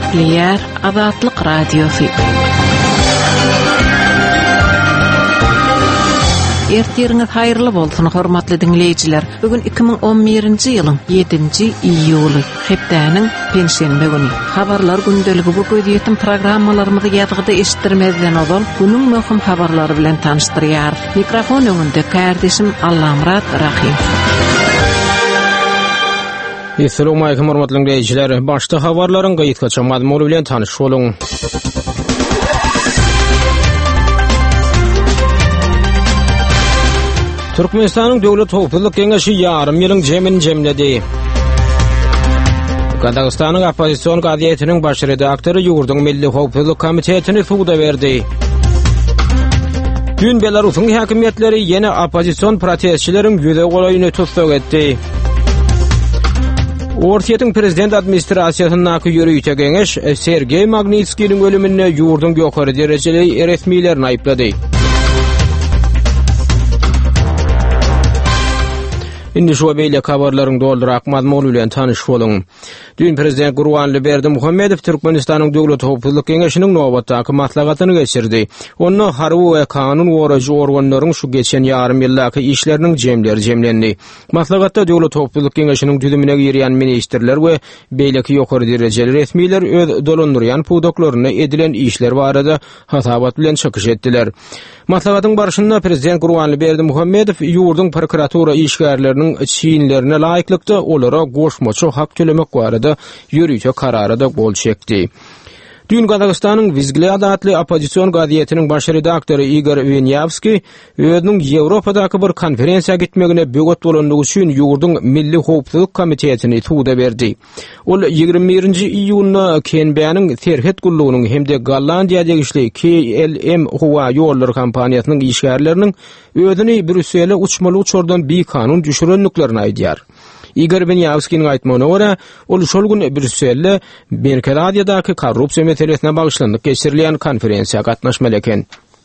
Şäherliýär Azatlyk Radiosu. Ertiriniz hayırlı bolsun hormatly dinleýijiler. Bugün 2011-nji ýylyň 7-nji iýuly, hepdäniň pensiýenme güni. Habarlar gündeligi bu gödýetim programmalarymyzy ýazgyda eşitdirmezden ozal günüň möhüm habarlary bilen tanışdyrýar. Mikrofon öňünde kardeşim Allamrat Rahim. Assalamu alaykum hormatly dinleýijiler. Başda habarlaryň gaýtgaça mazmuny bilen tanyş boluň. Türkmenistanyň Döwlet Howpsuzlyk Geňeşi ýarym ýylyň jemini jemledi. Kazakstanyň opposision gazetiniň baş redaktory ýurdun Milli Howpsuzlyk Komitetini suwda berdi. Dün Belarusyň häkimetleri ýene opposision protestçileriň ýüze golaýyny tutsak etdi. Ortiýetiň prezident administrasiýasynyň ýürüýte geňeş Sergey Magnitskiyň ölümine ýurdun ýokary derejeli resmiýlerini aýplady. Indi şu beýle habarlaryň doldurak mazmuny bilen tanyş boluň. Dün prezident Gurbanly Berdimuhammedow Türkmenistanyň Döwlet Howpsuzlyk Geňeşiniň nowatdaky maslahatyny geçirdi. Onu harby we kanun goraýjy organlaryň şu geçen ýarym ýyldaky işleriniň jemleri jemlendi. Maslahatda Döwlet Howpsuzlyk Geňeşiniň tüzümine girýän ministrler we beýleki ýokary derejeli resmiýler öz dolandyrýan pudoklaryna edilen işler barada hasabat bilen çykyş etdiler. Maslahatyň barşynda prezident Gurbanly Berdimuhammedow ýurdun prokuratura işgärleriniň çiýinlerine laýyklykda olara goşmaçy hak tölemek barada ýürüýte karary da gol çekdi. Dün Kazakstanyň Vizgli adatly opposision gazetiniň baş redaktory Igor Vinyavski özüniň Ýewropadaky bir konferensiýa gitmegine böget bolandygy üçin ýurdun Milli Howpsuzlyk Komitetini suwda berdi. Ol 21-nji iýulyna Kenbäniň Serhet gullugynyň hemde Gollandiýa degişli KLM Howa ýolları kompaniýasynyň işgärleriniň özüni Brüssele uçmaly uçurdan bir kanun düşürenliklerini aýdýar. Igor Vinyavskiň aýtmagyna görä, ol şol gün Brüsselde Belgradiýadaky korrupsiýa meselesine bagyşlandyk geçirilýän konferensiýa gatnaşmaly eken.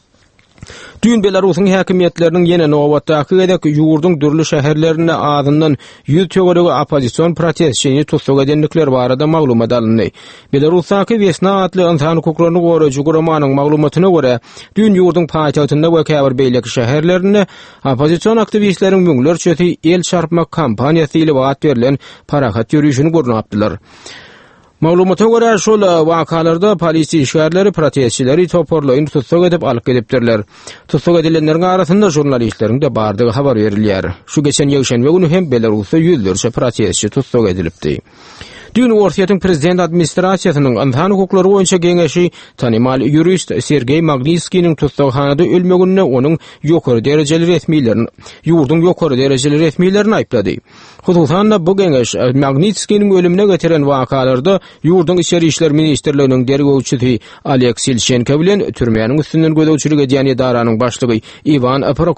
Dün Belarusyň häkimetleriniň ýene nowatdaky gedek ýurdun dürli şäherlerine azyndan 100 töweregi opposision protestçini tutsak edenlikler barada maglumat alyndy. Belarusdaky Vesna adly insan hukuklaryny goraýjy guramanyň maglumatyna görä, dün ýurdun paýtagtynda we käbir beýleki şäherlerine opposision aktivistleriň müňlerçe el çarpmak kampaniýasy ile wagt berilen parahat ýürüýüşini gurnapdylar. Maglumata görä şol wakalarda polisi işgärleri protestçileri toporlaýyp tutsak edip alyp gidipdirler. Tutsak edilenleriň arasynda jurnalistleriň de bardygy habar berilýär. Şu geçen ýeňşenbe günü hem Belarusda ýüzlerçe protestçi tutsak edilipdi. Dün Ortiýetiň prezident administrasiýasynyň insan hukuklary boýunça geňeşi tanymal ýurist Sergey Magnitskiyň tutsakhanada ölmegine onuň ýokary derejeli resmiýlerini, ýurdun ýokary derejeli resmiýlerini aýplady. Hususan bu geňeş Magnitskiyň ölümine getiren wakalarda ýurdun içeri işler ministrliginiň dergewçisi Aleks Silchenko bilen türmäniň üstünden gödäwçilik edýän edaranyň başlygy Ivan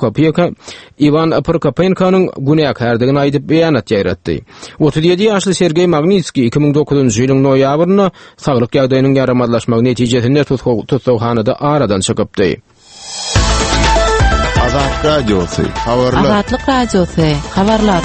Prokopenko'nyň günäkärdigini aýdyp beýanat ýaratdy. 37 ýaşly Sergey Magnitskiy 2009-njy ýylyň noýabryna saglyk ýagdaýynyň ýaramadlaşmagy netijesinde tutsakhanada aradan çykypdy. Azatlyk Radiosu, habarlar.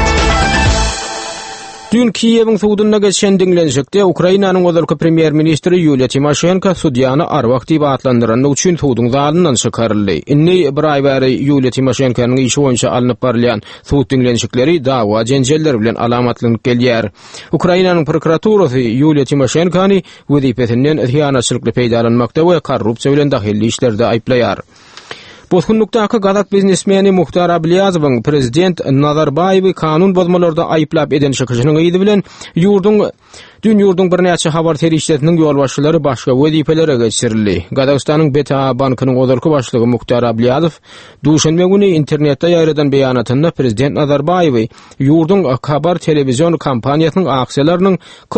Dün Kiýewiň suwduna geçen diňlenşikde Ukrainanyň özalky premier ministri Yulia Tymoshenko sudyany arwak diýip atlandyranlyk üçin suwdyň zalyndan çykaryldy. Inni bir aý bäri Yulia Tymoshenkonyň işi boýunça alınıp barýan suwd diňlenşikleri dawa jenjeller bilen alamatlanyp gelýär. Ukrainanyň prokuraturasy Yulia Tymoshenkony wezipetinden hiýanatçylykly peýdalanmakda we korrupsiýa bilen dahilli işlerde aýplaýar. Bozgunlukdaky Gazak biznesmeni Muhtar Ablyazow'yň prezident Nazarbayewy kanun bozmalarda aýplap eden şykyşynyň ýygy bilen dün ýurdun bir näçe habar terişletiniň ýolbaşçylary başga wezipelere geçirildi. Gazakstanyň BTA bankynyň ozalky başlygy Muhtar Ablyazov duşanbe güni internetde ýaýradan beýanatynda prezident Nazarbayewy ýurdun habar telewizion kompaniýasynyň aksiýalarynyň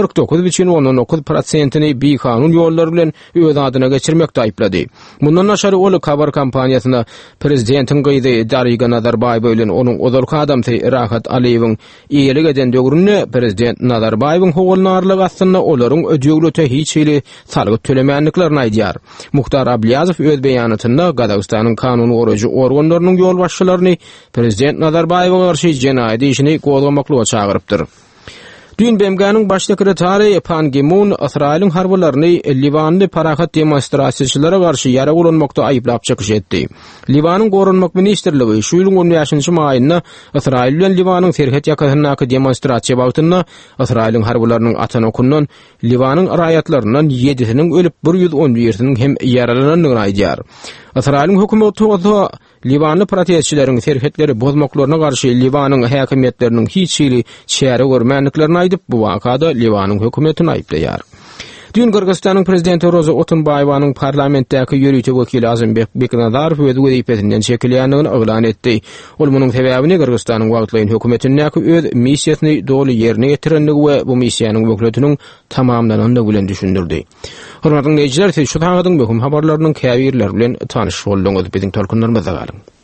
49,9%-ni bir kanun ýollary bilen öz adyna geçirmekde aýplady. Mundan aşary ol habar kompaniýasyna prezidentiň gyýdy Dariga Nazarbayew bilen onuň ozalky adamty Rahat Aliýewiň iýelik eden döwründe prezident Nazarbayewiň howlnarlygy aslynda olaryň ödüýeglete hiç hili salgyt tölemänliklerini aýdýar. Muhtar Ablyazov öz beýanatynda Kazakstanyň kanun goraýjy organlarynyň ýolbaşçylaryny prezident Nazarbayewa garşy jenaýat işini gozgamaklyga çagyrypdyr. Dün BMG'nin baş sekretary Pan Ki-moon İsrail'in harbylaryny Libanly parahat demonstrasiýaçylara garşy ýara bolanmakda aýyplap çykyş etdi. Libanyň gorunmak ministrligi şu ýylyň 10-njy maýynda İsrail bilen Libanyň serhet ýakasyndaki demonstrasiýa bagtyna İsrail'in harbylarynyň atan okundan Libanyň raýatlaryndan 7-siniň ölüp 111-siniň hem ýaralananyny aýdýar. İsrail'in hökümeti Libanly protestçilerin serhetleri bozmaklaryna garşy Libanyň häkimetleriniň hiç hili çäre görmänliklerini aýdyp bu wakada Libanyň hökümetini aýplaýar. Dün Kırgızstanyň prezidenti Roza Otunbayewanyň parlamentdäki ýürüýjek wekili Azymbek Beknazarov öz wezipetinden çekilýändigini oglan etdi. Ol munyň sebäbini Kırgızstanyň wagtlaýan hökümetindäki öz missiýasyny doly ýerine ýetirenligi we bu missiýanyň wekletiniň tamamlanandygy bilen düşündirdi. Hormatly dinleýijiler, siz şu taňadyň möhüm habarlarynyň käbirleri bilen tanyş bolduňyz. Biziň tolkunlarymyza galyň.